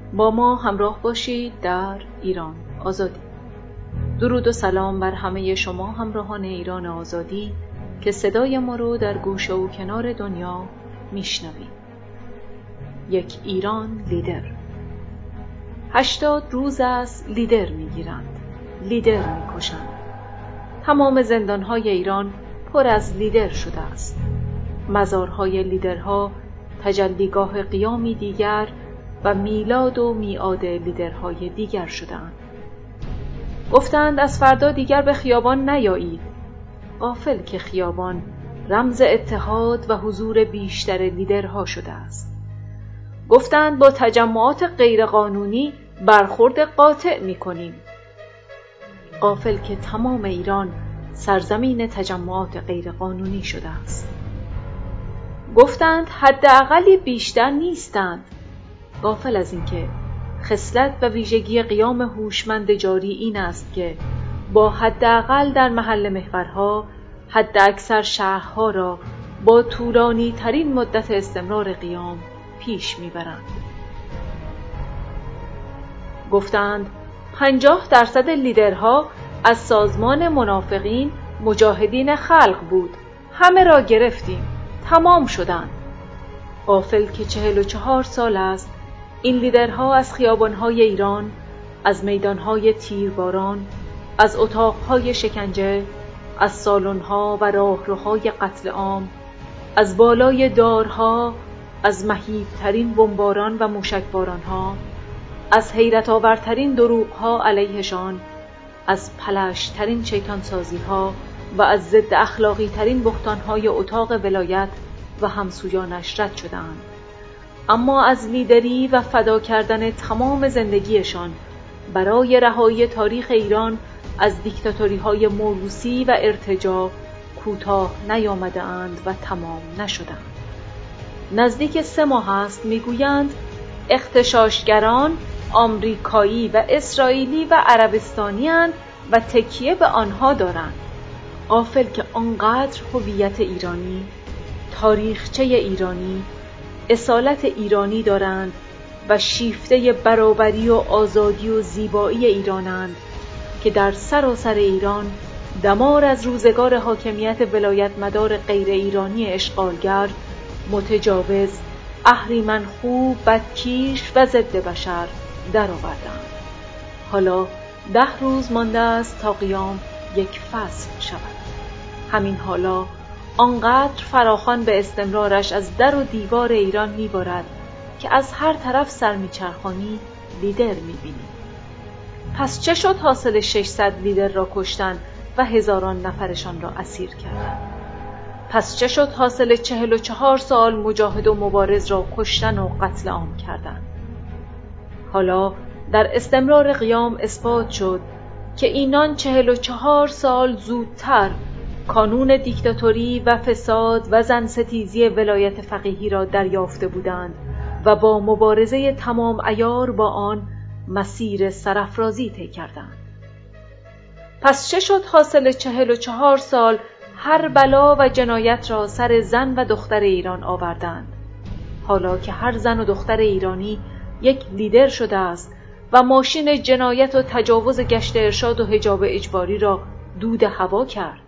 با ما همراه باشید در ایران آزادی. درود و سلام بر همه شما همراهان ایران آزادی که صدای ما رو در گوشه و کنار دنیا میشنوید. یک ایران لیدر. 80 روز است لیدر میگیرند، لیدر میکشند. تمام زندانهای ایران پر از لیدر شده است. مزارهای لیدرها تجلیگاه قیامی دیگر و میلاد و میعاد لیدرهای دیگر شدند. گفتند از فردا دیگر به خیابان نیایید. غافل که خیابان رمز اتحاد و حضور بیشتر لیدرها شده است. گفتند با تجمعات غیرقانونی برخورد قاطع می‌کنیم. غافل که تمام ایران سرزمین تجمعات غیرقانونی شده است. گفتند حداقلی بیشتر نیستند. غافل از اینکه خصلت و ویژگی قیام هوشمند جاری این است که با حداقل در محل محورها حداکثر شهرها را با طولانی ترین مدت استمرار قیام پیش میبرند. گفتند 50% لیدرها از سازمان منافقین مجاهدین خلق بود. همه را گرفتیم. تمام شدند. غافل که 44 سال است این لیدرها از خیابانهای ایران، از میدانهای تیرباران، از اتاقهای شکنجه، از سالن‌ها و راهروهای قتل عام، از بالای دارها، از مهیبترین بمباران و موشکبارانها، از حیرت آورترین دروغها علیهشان، از پلشترین شیطانسازیها و از ضد اخلاقی ترین بهتانهای اتاق ولایت و همسویانش رد شدند. اما از لیدری و فدا کردن تمام زندگیشان برای رهایی تاریخ ایران از دیکتاتوری‌های موروثی و ارتجاع کوتاه نیامده‌اند و تمام نشدند. نزدیک 3 ماه است میگویند اغتشاشگران آمریکایی و اسرائیلی و عربستانی اند و تکیه به آنها دارند. غافل که آنقدر هویت ایرانی، تاریخچه ایرانی، اصالت ایرانی دارند و شیفته برابری و آزادی و زیبایی ایرانند که در سراسر ایران دمار از روزگار حاکمیت ولایت مدار غیر ایرانی اشغالگر، متجاوز، اهریمن خوب، بدکیش و ضد بشر درآوردند. حالا 10 روز مانده است تا قیام یک فصل شود. همین حالا آنقدر فراخوان به استمرارش از در و دیوار ایران میبارد که از هر طرف سر میچرخانی لیدر میبینی. پس چه شد حاصل 600 لیدر را کشتن و هزاران نفرشان را اسیر کردن؟ پس چه شد حاصل 44 سال مجاهد و مبارز را کشتن و قتل عام کردن؟ حالا در استمرار قیام اثبات شد که اینان 44 سال زودتر کانون دیکتاتوری و فساد و زنستیزی ولایت فقیهی را دریافته بودند و با مبارزه تمام عیار با آن مسیر سرافرازی طی کردند. پس چه شد حاصل 44 سال هر بلا و جنایت را سر زن و دختر ایران آوردند؟ حالا که هر زن و دختر ایرانی یک لیدر شده است و ماشین جنایت و تجاوز گشت ارشاد و حجاب اجباری را دود هوا کرد.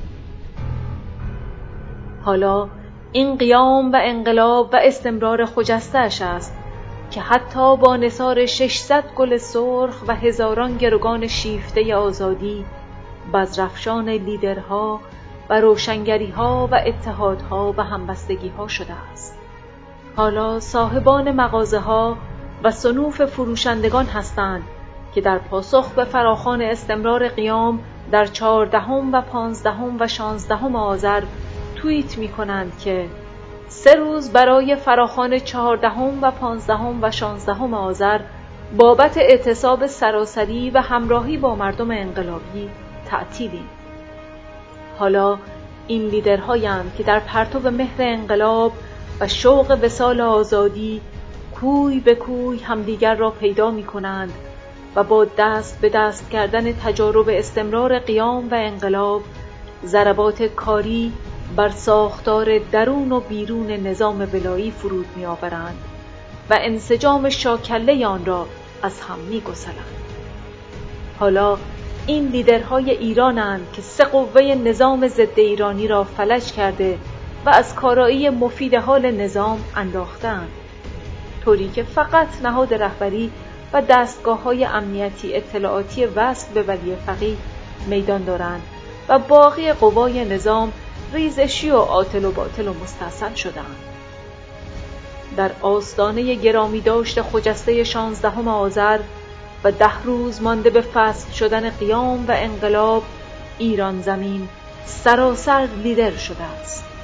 حالا این قیام و انقلاب و استمرار خجسته‌اش است که حتی با نثار 600 گل سرخ و هزاران گروگان شیفته آزادی بزرافشان لیدرها و روشنگریها و اتحادها و همبستگیها شده است. حالا صاحبان مغازه‌ها و صنوف فروشندگان هستند که در پاسخ به فراخوان استمرار قیام در 14 و 15 و 16 آذر توییت می کنند که 3 روز برای فراخوان 14 و 15 و 16 آذر بابت اعتصاب سراسری و همراهی با مردم انقلابی تعطیلیم. حالا این لیدرهایند که در پرتو مهر انقلاب و شوق وصال آزادی کوی به کوی همدیگر را پیدا می کنند و با دست به دست کردن تجارب استمرار قیام و انقلاب ضربات کاری بر ساختار درون و بیرون نظام ولایی فرود می آورند و انسجام شاکله آن را از هم می‌گسلند. حالا این لیدرهای ایرانند که 3 قوه نظام ضد ایرانی را فلج کرده و از کارایی مفید حال نظام انداختند، طوری که فقط نهاد رهبری و دستگاه‌های امنیتی اطلاعاتی وصل به ولی فقیه میدان دارند و باقی قوای نظام ریزشی و عاطل و باطل و مستحصل شدند. در آستانه گرامی داشت خجسته 16 آذر و 10 روز مانده به فصل شدن قیام و انقلاب، ایران زمین سراسر لیدر شده است.